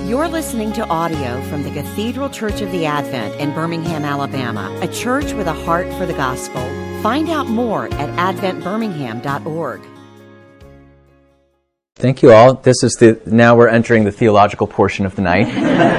You're listening to audio from the Cathedral Church of the Advent in Birmingham, Alabama, a church with a heart for the gospel. Find out more at adventbirmingham.org. Thank you all. Now we're entering the theological portion of the night.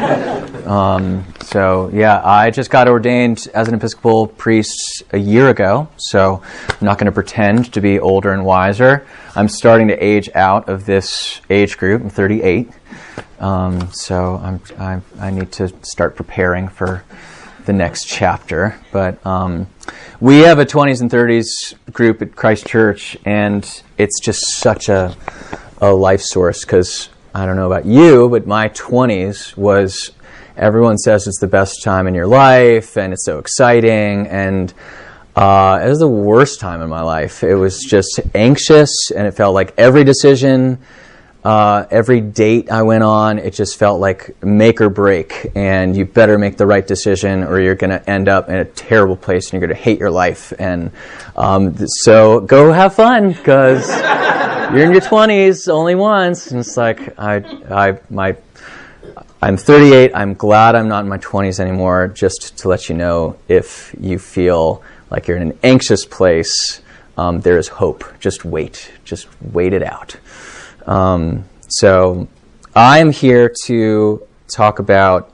I just got ordained as an Episcopal priest a year ago, so I'm not going to pretend to be older and wiser. I'm starting to age out of this age group. I'm 38, so I need to start preparing for the next chapter. But we have a 20s and 30s group at Christ Church, and it's just such a life source, because I don't know about you, but my 20s was, everyone says it's the best time in your life and it's so exciting, and it was the worst time in my life. It was just anxious, and it felt like every decision, every date I went on, it just felt like make or break, and you better make the right decision or you're going to end up in a terrible place and you're going to hate your life. And so go have fun, because you're in your 20s only once. And it's like, I'm 38. I'm glad I'm not in my 20s anymore. Just to let you know, if you feel like you're in an anxious place, there is hope. Just wait it out. So I am here to talk about,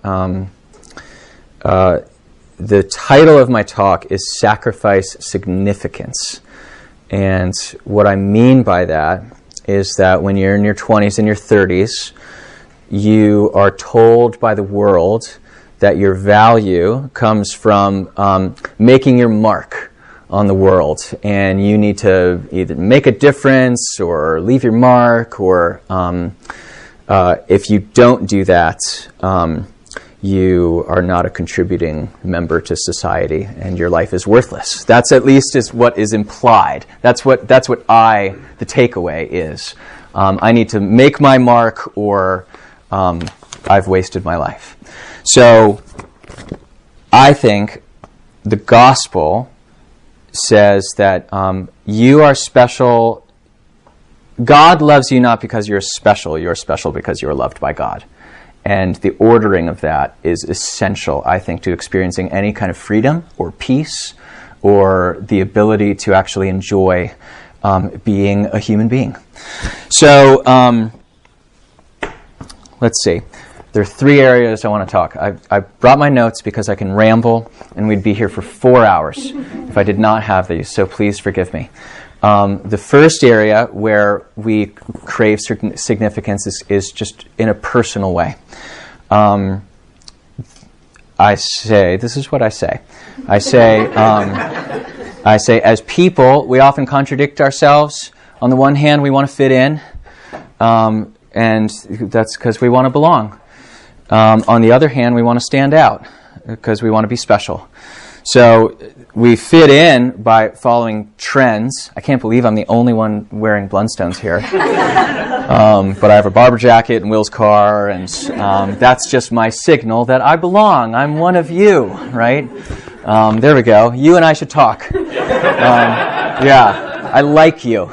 the title of my talk is Sacrifice Significance. And what I mean by that is that when you're in your 20s and your 30s, you are told by the world that your value comes from making your mark on the world, and you need to either make a difference or leave your mark, or if you don't do that, you are not a contributing member to society, and your life is worthless. That's at least is what is implied. That's what the takeaway is. I need to make my mark, or I've wasted my life. So I think the gospel says that you are special. God loves you not because you're special because you're loved by God. And the ordering of that is essential, I think, to experiencing any kind of freedom or peace or the ability to actually enjoy being a human being. So let's see. There are three areas I want to talk. I brought my notes because I can ramble, and we'd be here for 4 hours if I did not have these, so please forgive me. The first area where we crave significance is just in a personal way. This is what I say. I say, as people, we often contradict ourselves. On the one hand, we want to fit in, and that's because we want to belong. On the other hand, we want to stand out because we want to be special. So we fit in by following trends. I can't believe I'm the only one wearing Blundstones here. But I have a Barber jacket and Will's car, and that's just my signal that I belong. I'm one of you, right? There we go. You and I should talk. I like you.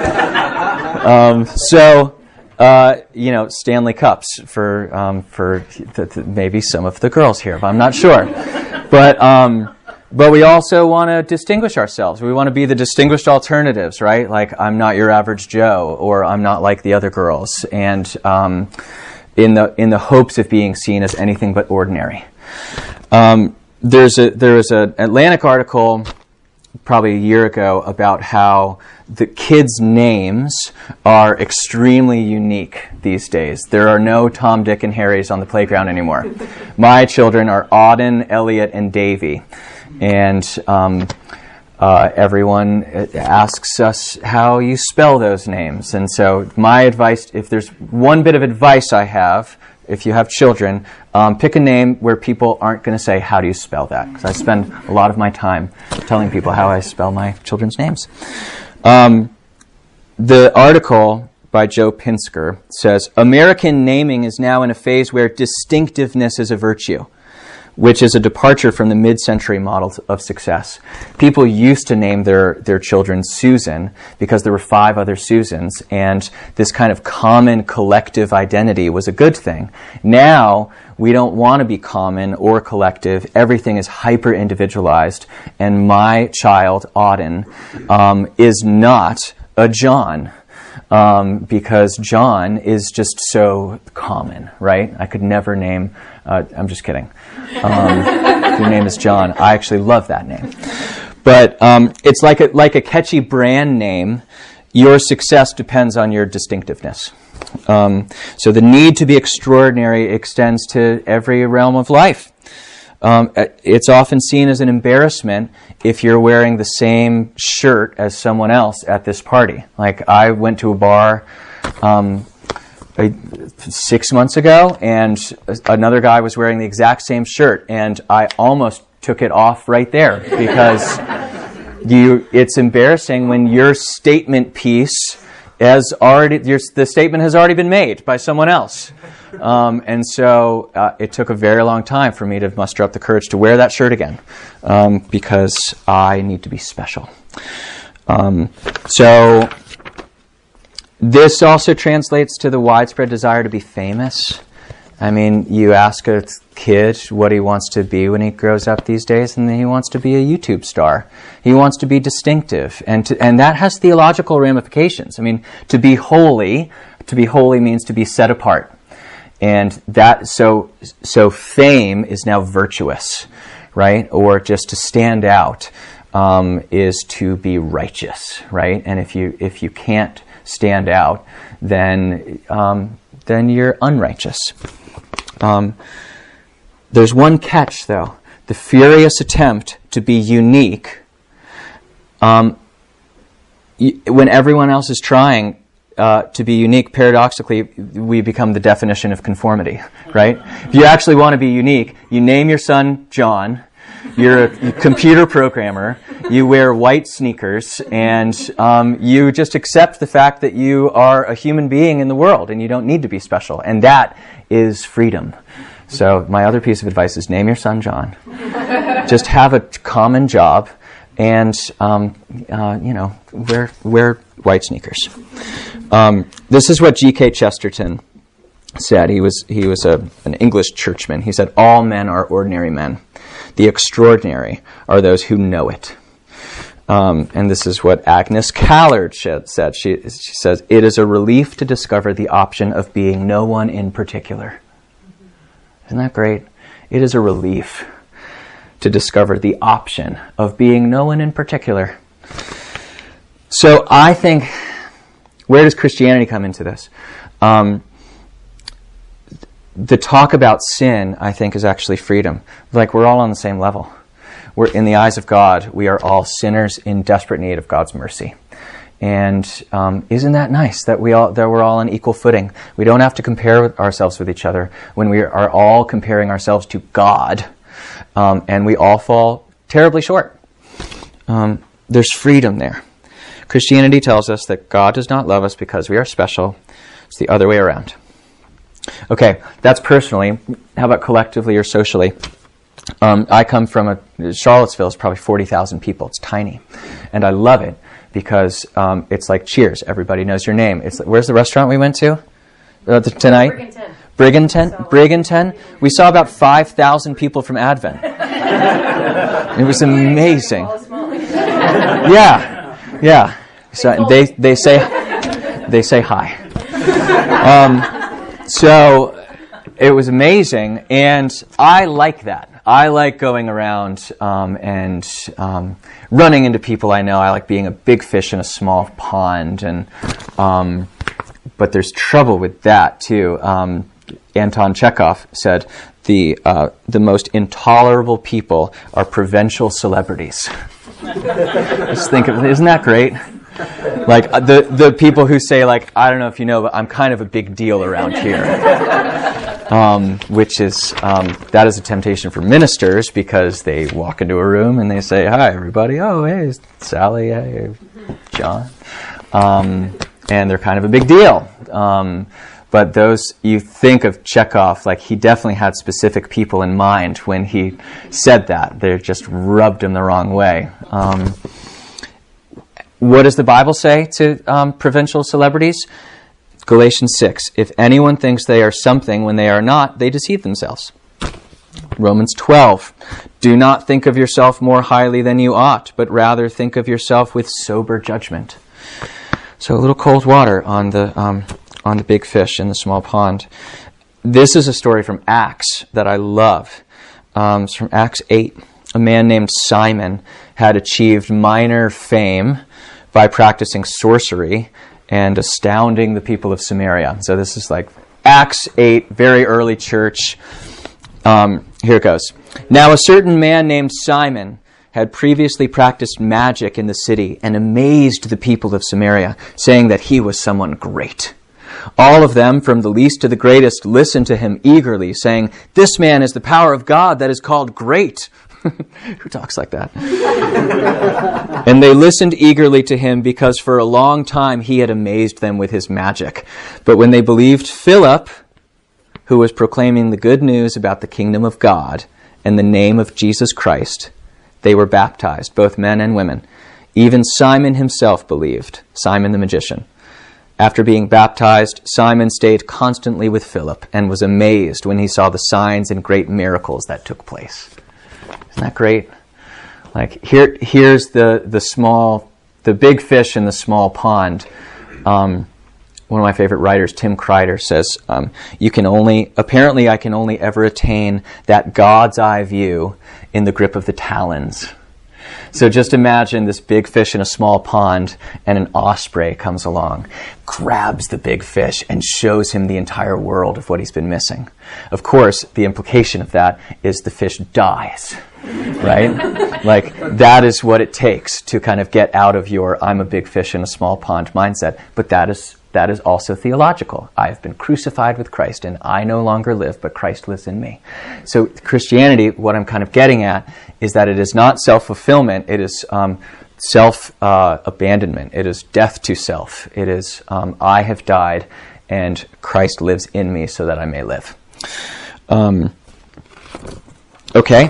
Stanley Cups for maybe some of the girls here, but I'm not sure. But we also want to distinguish ourselves. We want to be the distinguished alternatives, right? Like, I'm not your average Joe, or I'm not like the other girls, and in the hopes of being seen as anything but ordinary. There's an Atlantic article probably a year ago about how the kids' names are extremely unique these days. There are no Tom, Dick, and Harrys on the playground anymore. My children are Auden, Elliot, and Davy. And everyone asks us how you spell those names. And so my advice, if there's one bit of advice I have, if you have children, pick a name where people aren't going to say, how do you spell that? Because I spend a lot of my time telling people how I spell my children's names. The article by Joe Pinsker says, American naming is now in a phase where distinctiveness is a virtue. which is a departure from the mid-century model of success. People used to name their children Susan because there were 5 other Susans, and this kind of common collective identity was a good thing. Now, we don't want to be common or collective. Everything is hyper-individualized, and my child, Auden, is not a John. Because John is just so common, right? I could never name, I'm just kidding. If your name is John, I actually love that name. But it's like a catchy brand name. Your success depends on your distinctiveness. So the need to be extraordinary extends to every realm of life. It's often seen as an embarrassment if you're wearing the same shirt as someone else at this party. Like, I went to a bar 6 months ago, and another guy was wearing the exact same shirt, and I almost took it off right there because it's embarrassing when your statement piece the statement has already been made by someone else. And so it took a very long time for me to muster up the courage to wear that shirt again, because I need to be special. So this also translates to the widespread desire to be famous. I mean, you ask a kid what he wants to be when he grows up these days, and he wants to be a YouTube star. He wants to be distinctive, and that has theological ramifications. I mean, to be holy means to be set apart, and that so fame is now virtuous, right? Or just to stand out is to be righteous, right? And if you can't stand out, then you're unrighteous. There's one catch, though. The furious attempt to be unique, when everyone else is trying to be unique, paradoxically, we become the definition of conformity, right? If you actually want to be unique, you name your son John, you're a computer programmer, you wear white sneakers, and you just accept the fact that you are a human being in the world, and you don't need to be special. And that is freedom. So my other piece of advice is name your son John. Just have a common job, and wear white sneakers. This is what G.K. Chesterton said. He was an English churchman. He said, "All men are ordinary men. The extraordinary are those who know it." And this is what Agnes Callard said. She says, "It is a relief to discover the option of being no one in particular." Isn't that great? It is a relief to discover the option of being no one in particular. So I think, where does Christianity come into this? The talk about sin, I think, is actually freedom. Like, we're all on the same level. We're, in the eyes of God, we are all sinners in desperate need of God's mercy. And isn't that nice that we're all on equal footing? We don't have to compare ourselves with each other when we are all comparing ourselves to God, and we all fall terribly short. There's freedom there. Christianity tells us that God does not love us because we are special. It's the other way around. Okay, that's personally. How about collectively or socially? I come from Charlottesville is probably 40,000 people. It's tiny, and I love it because it's like Cheers. Everybody knows your name. Where's the restaurant we went to tonight? Brigantine. We saw about 5,000 people from Advent. It was amazing. Yeah. So they say hi. So it was amazing, and I like that. I like going around and running into people I know. I like being a big fish in a small pond, and but there's trouble with that too. Anton Chekhov said the most intolerable people are provincial celebrities. Just think of, isn't that great? Like the people who say, like, I don't know if you know, but I'm kind of a big deal around here. Which is, that is a temptation for ministers, because they walk into a room and they say, "Hi, everybody. Oh, hey, Sally. Hey, John." And they're kind of a big deal. but those, you think of Chekhov, like he definitely had specific people in mind when he said that. They just rubbed him the wrong way. What does the Bible say to provincial celebrities? Galatians 6, if anyone thinks they are something when they are not, they deceive themselves. Romans 12, do not think of yourself more highly than you ought, but rather think of yourself with sober judgment. So a little cold water on the big fish in the small pond. This is a story from Acts that I love. It's from Acts 8. A man named Simon had achieved minor fame by practicing sorcery and astounding the people of Samaria. So this is like Acts 8, very early church. Here it goes. Now a certain man named Simon had previously practiced magic in the city and amazed the people of Samaria, saying that he was someone great. All of them, from the least to the greatest, listened to him eagerly, saying, this man is the power of God that is called great. Who talks like that? And they listened eagerly to him because for a long time he had amazed them with his magic. But when they believed Philip, who was proclaiming the good news about the kingdom of God and the name of Jesus Christ, they were baptized, both men and women. Even Simon himself believed, Simon the magician. After being baptized, Simon stayed constantly with Philip and was amazed when he saw the signs and great miracles that took place. Isn't that great? Like here's the big fish in the small pond. One of my favorite writers, Tim Kreider, says, apparently I can only ever attain that God's eye view in the grip of the talons. So just imagine this big fish in a small pond and an osprey comes along, grabs the big fish and shows him the entire world of what he's been missing. Of course, the implication of that is the fish dies, right? Like that is what it takes to kind of get out of your I'm a big fish in a small pond mindset. But that is also theological. I have been crucified with Christ, and I no longer live, but Christ lives in me. So Christianity, what I'm kind of getting at, is that it is not self-fulfillment. It is self-abandonment. It is death to self. It is I have died, and Christ lives in me so that I may live. Okay.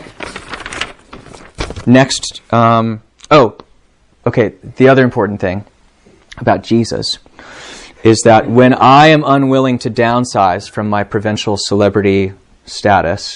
Next. The other important thing about Jesus is that when I am unwilling to downsize from my provincial celebrity status,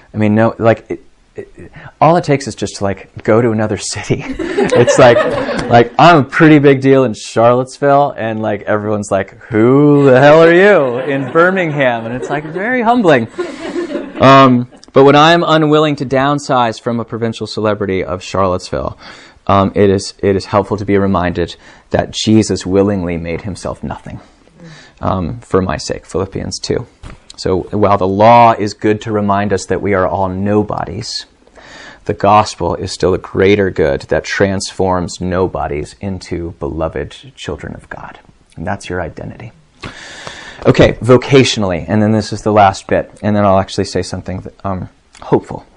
all it takes is just to go to another city. It's like I'm a pretty big deal in Charlottesville, and everyone's like, who the hell are you in Birmingham? And it's very humbling. But when I am unwilling to downsize from a provincial celebrity of Charlottesville, it is helpful to be reminded that Jesus willingly made himself nothing for my sake, Philippians 2. So while the law is good to remind us that we are all nobodies, the gospel is still a greater good that transforms nobodies into beloved children of God. And that's your identity. Okay, vocationally, and then this is the last bit, and then I'll actually say something hopeful.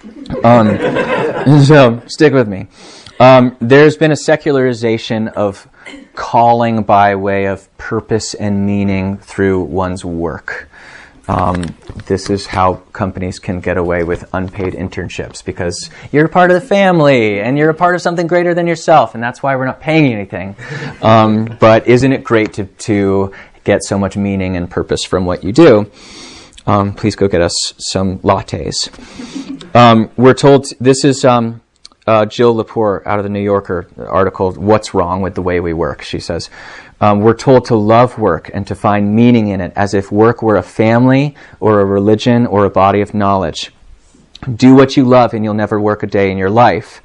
So stick with me. There's been a secularization of calling by way of purpose and meaning through one's work. This is how companies can get away with unpaid internships because you're a part of the family and you're a part of something greater than yourself, and that's why we're not paying you anything. But isn't it great to get so much meaning and purpose from what you do? Please go get us some lattes. We're told, this is Jill Lepore out of the New Yorker article, What's Wrong with the Way We Work? She says, we're told to love work and to find meaning in it as if work were a family or a religion or a body of knowledge. Do what you love and you'll never work a day in your life.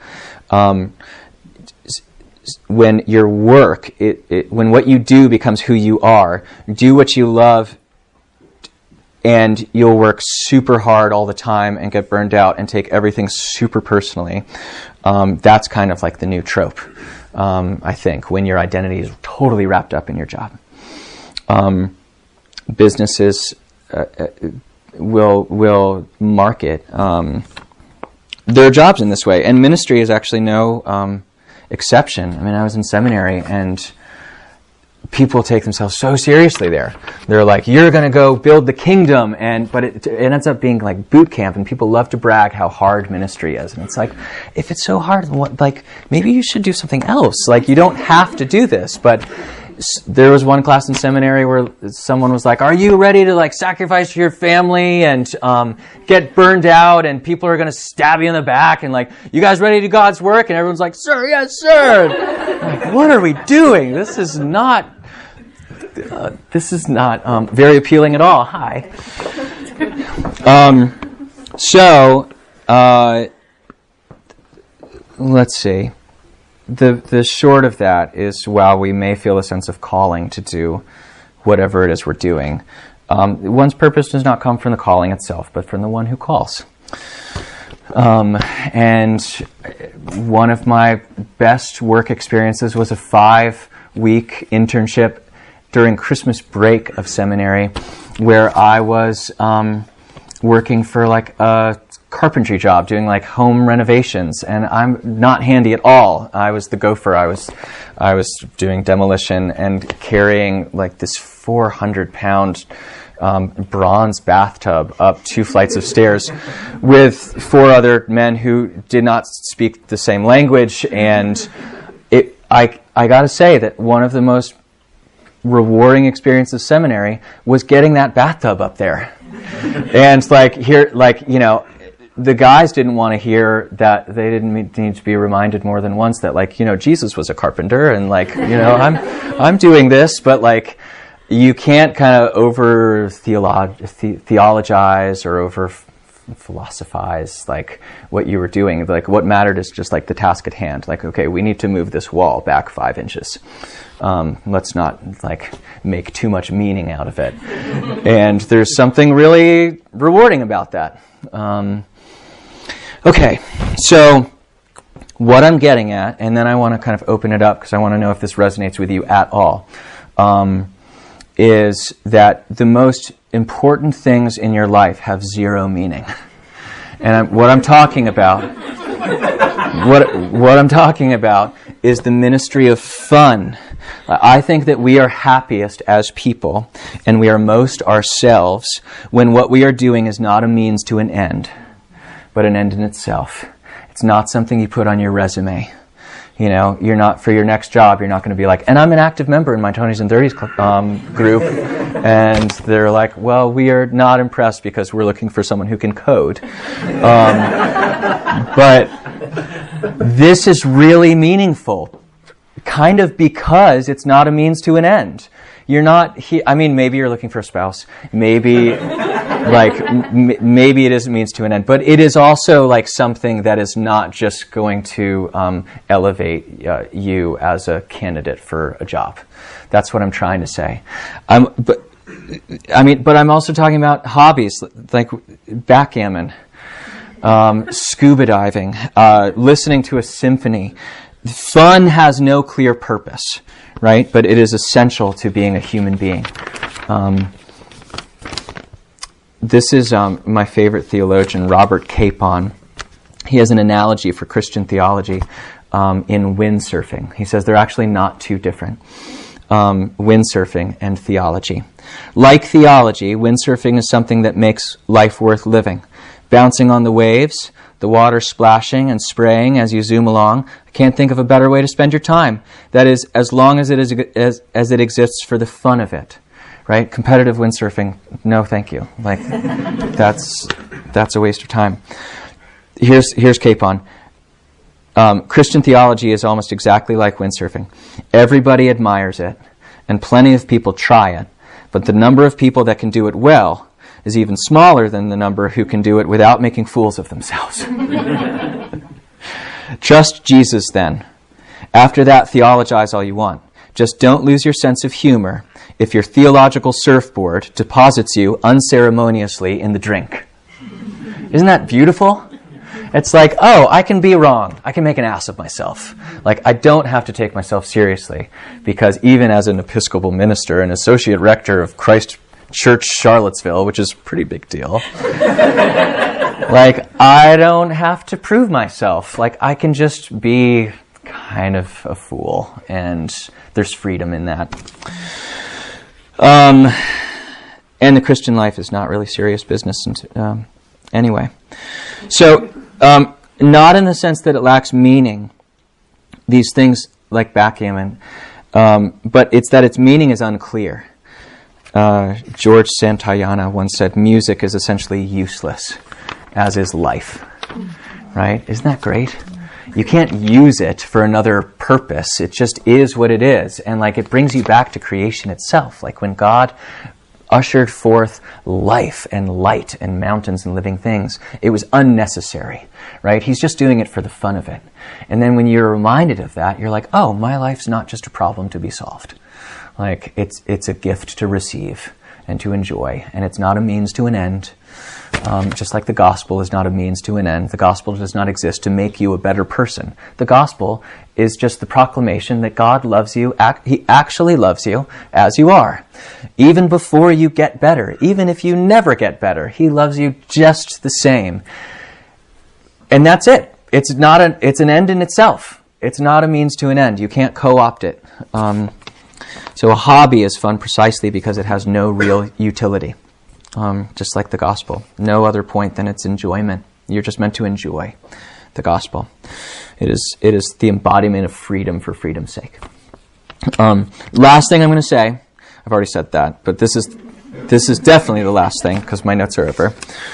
When your work, when what you do becomes who you are, do what you love and you'll work super hard all the time and get burned out and take everything super personally. That's kind of like the new trope, I think, when your identity is totally wrapped up in your job. Businesses will market their jobs in this way, and ministry is actually no exception. I mean, I was in seminary, and people take themselves so seriously there. They're like, you're going to go build the kingdom, but it ends up being like boot camp, and people love to brag how hard ministry is. And it's like, if it's so hard, maybe you should do something else. Like, you don't have to do this. But there was one class in seminary where someone was like, are you ready to like sacrifice your family and get burned out, and people are going to stab you in the back, and like, you guys ready to do God's work? And everyone's like, sir, yes, sir. Like, what are we doing? This is not very appealing at all. Hi. Let's see. The short of that is, while we may feel a sense of calling to do whatever it is we're doing, one's purpose does not come from the calling itself, but from the one who calls. And one of my best work experiences was a 5-week internship during Christmas break of seminary, where I was working for like a carpentry job, doing like home renovations, and I'm not handy at all. I was the gopher. I was doing demolition and carrying like this 400-pound bronze bathtub up 2 flights of stairs with 4 other men who did not speak the same language. And I got to say that one of the most rewarding experiences of seminary was getting that bathtub up there. And the guys didn't want to hear that. They didn't need to be reminded more than once that, Jesus was a carpenter, and I'm doing this, but like, you can't kind of over theologize or over philosophize like what you were doing. Like, what mattered is just like the task at hand. Like, okay, we need to move this wall back 5 inches. Let's not like make too much meaning out of it. And there's something really rewarding about that. Okay, so what I'm getting at, and then I want to kind of open it up because I want to know if this resonates with you at all, is that the most important things in your life have 0 meaning. And what I'm talking about, what I'm talking about is the ministry of fun. I think that we are happiest as people, and we are most ourselves, when what we are doing is not a means to an end, but an end in itself. It's not something you put on your resume. You're not, for your next job, you're not going to be like, and I'm an active member in my 20s and 30s group, and they're like, well, we are not impressed because we're looking for someone who can code. But this is really meaningful, kind of because it's not a means to an end. You're not, maybe you're looking for a spouse. Maybe, maybe it is a means to an end. But it is also like something that is not just going to elevate you as a candidate for a job. That's what I'm trying to say. But I'm also talking about hobbies, like backgammon, scuba diving, listening to a symphony. Fun has no clear purpose, right? But it is essential to being a human being. This is my favorite theologian, Robert Capon. He has an analogy for Christian theology in windsurfing. He says they're actually not too different, windsurfing and theology. Like theology, windsurfing is something that makes life worth living. Bouncing on the waves, the water splashing and spraying as you zoom along. I can't think of a better way to spend your time. That is, as long as it is as it exists for the fun of it, right? Competitive windsurfing, no, thank you. Like, that's a waste of time. Here's Capon. Christian theology is almost exactly like windsurfing. Everybody admires it, and plenty of people try it, but the number of people that can do it well is even smaller than the number who can do it without making fools of themselves. Trust Jesus then. After that, theologize all you want. Just don't lose your sense of humor if your theological surfboard deposits you unceremoniously in the drink. Isn't that beautiful? It's like, oh, I can be wrong. I can make an ass of myself. Like, I don't have to take myself seriously, because even as an Episcopal minister and associate rector of Christ Church Charlottesville, which is a pretty big deal, like, I don't have to prove myself. Like, I can just be kind of a fool, and there's freedom in that. And the Christian life is not really serious business anyway. So, not in the sense that it lacks meaning, these things like backgammon, but it's that its meaning is unclear. George Santayana once said, music is essentially useless, as is life. Right? Isn't that great? You can't use it for another purpose. It just is what it is. And like it brings you back to creation itself. Like when God ushered forth life and light and mountains and living things, it was unnecessary. Right? He's just doing it for the fun of it. And then when you're reminded of that, you're like, oh, my life's not just a problem to be solved. Like it's a gift to receive and to enjoy. And it's not a means to an end. Just like the gospel is not a means to an end. The gospel does not exist to make you a better person. The gospel is just the proclamation that God loves you. He actually loves you as you are. Even before you get better. Even if you never get better. He loves you just the same. And that's it. It's an end in itself. It's not a means to an end. You can't co-opt it. So a hobby is fun precisely because it has no real utility. Just like the gospel. No other point than its enjoyment. You're just meant to enjoy the gospel. It is the embodiment of freedom for freedom's sake. Last thing I'm going to say, I've already said that, but this is definitely the last thing because my notes are over.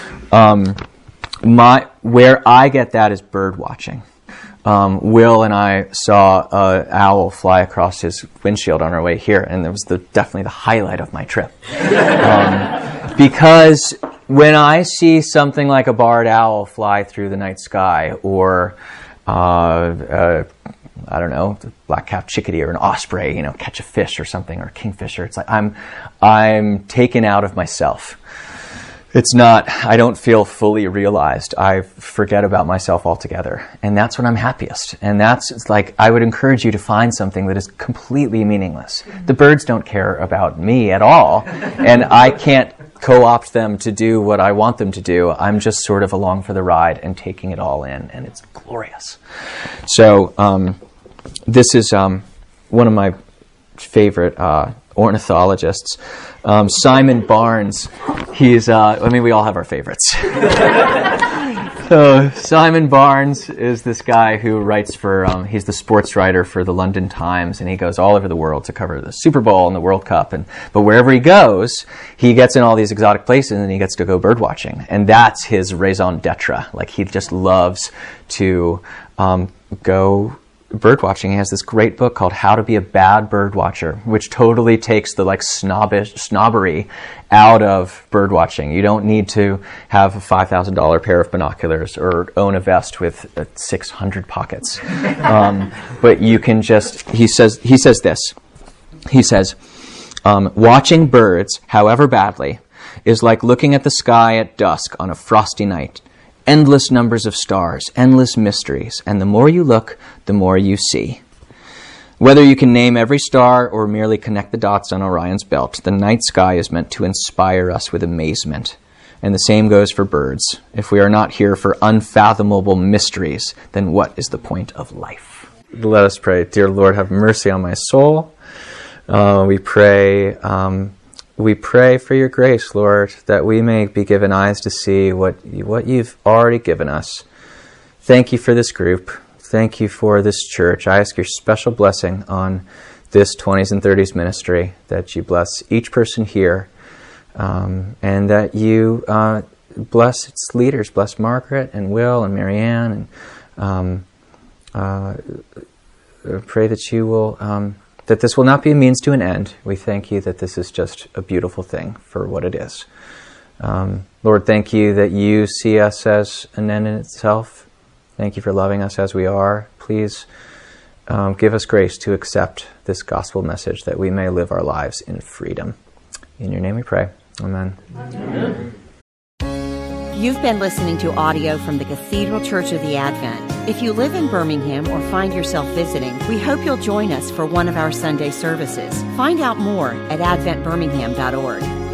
Where I get that is bird watching. Will and I saw an owl fly across his windshield on our way here, and it was definitely the highlight of my trip. Because when I see something like a barred owl fly through the night sky, or I don't know, the black-capped chickadee or an osprey, catch a fish or something, or a kingfisher, it's like I'm taken out of myself. It's not, I don't feel fully realized. I forget about myself altogether. And that's when I'm happiest. And that's like, I would encourage you to find something that is completely meaningless. The birds don't care about me at all. And I can't co-opt them to do what I want them to do. I'm just sort of along for the ride and taking it all in. And it's glorious. So this is one of my favorite ornithologists, Simon Barnes. He's, we all have our favorites. So Simon Barnes is this guy who writes for, he's the sports writer for the London Times, and he goes all over the world to cover the Super Bowl and the World Cup. But wherever he goes, he gets in all these exotic places and he gets to go bird watching. And that's his raison d'etre. Like he just loves to go bird watching. He has this great book called How to Be a Bad Bird Watcher, which totally takes the snobbery out of bird watching. You don't need to have a $5,000 pair of binoculars or own a vest with 600 pockets. But you can just, he says this. He says, watching birds, however badly, is like looking at the sky at dusk on a frosty night. Endless numbers of stars, endless mysteries, and the more you look, the more you see. Whether you can name every star or merely connect the dots on Orion's belt, the night sky is meant to inspire us with amazement. And the same goes for birds. If we are not here for unfathomable mysteries, then what is the point of life? Let us pray. Dear Lord, have mercy on my soul. We pray for your grace, Lord, that we may be given eyes to see what you've already given us. Thank you for this group. Thank you for this church. I ask your special blessing on this 20s and 30s ministry, that you bless each person here, and that you bless its leaders. Bless Margaret and Will and Marianne, and pray that you will... that this will not be a means to an end. We thank you that this is just a beautiful thing for what it is. Lord, thank you that you see us as an end in itself. Thank you for loving us as we are. Please give us grace to accept this gospel message that we may live our lives in freedom. In your name we pray. Amen. Amen. You've been listening to audio from the Cathedral Church of the Advent. If you live in Birmingham or find yourself visiting, we hope you'll join us for one of our Sunday services. Find out more at adventbirmingham.org.